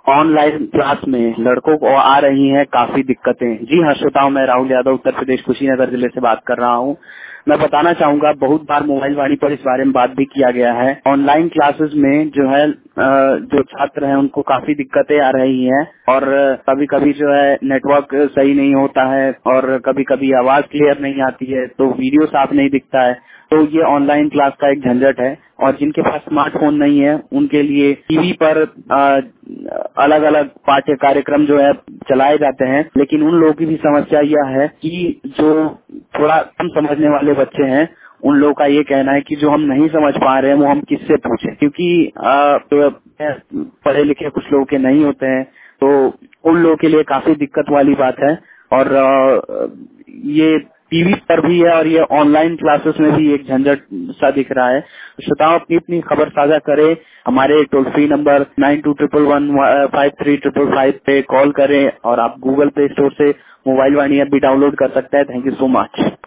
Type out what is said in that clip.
Online class में लड़कों को आ रही हैं काफी दिक्कतें। जी हाँ श्रोताओं, मैं राहुल यादव उत्तर प्रदेश कुशीनगर जिले से बात कर रहा हूँ। मैं बताना चाहूंगा, बहुत बार मोबाइल वाणी पर इस बारे में बात भी किया गया है। ऑनलाइन क्लासेस में जो है जो छात्र हैं उनको काफी दिक्कतें आ रही हैं और कभी कभी जो है नेटवर्क सही नहीं होता है और कभी कभी आवाज क्लियर नहीं आती है, तो वीडियो साफ नहीं दिखता है। तो ये ऑनलाइन क्लास का एक झंझट है। और जिनके पास स्मार्टफोन नहीं है उनके लिए टीवी पर अलग अलग पाठ्य कार्यक्रम जो है चलाए जाते हैं, लेकिन उन लोगों की भी समस्या यह है कि जो थोड़ा कम समझने वाले बच्चे हैं उन लोगों का ये कहना है कि जो हम नहीं समझ पा रहे हैं वो हम किससे पूछें, क्योंकि पढ़े लिखे कुछ लोगों के नहीं होते हैं, तो उन लोगों के लिए काफी दिक्कत वाली बात है। और ये टीवी पर भी है और ये ऑनलाइन क्लासेस में भी एक झंझट सा दिख रहा है। श्रोताओं, अपनी अपनी खबर साझा करें, हमारे टोल फ्री नंबर 9211153555 पे कॉल करें और आप गूगल प्ले स्टोर से मोबाइल वाणी ऐप भी डाउनलोड कर सकते हैं। Thank you so much.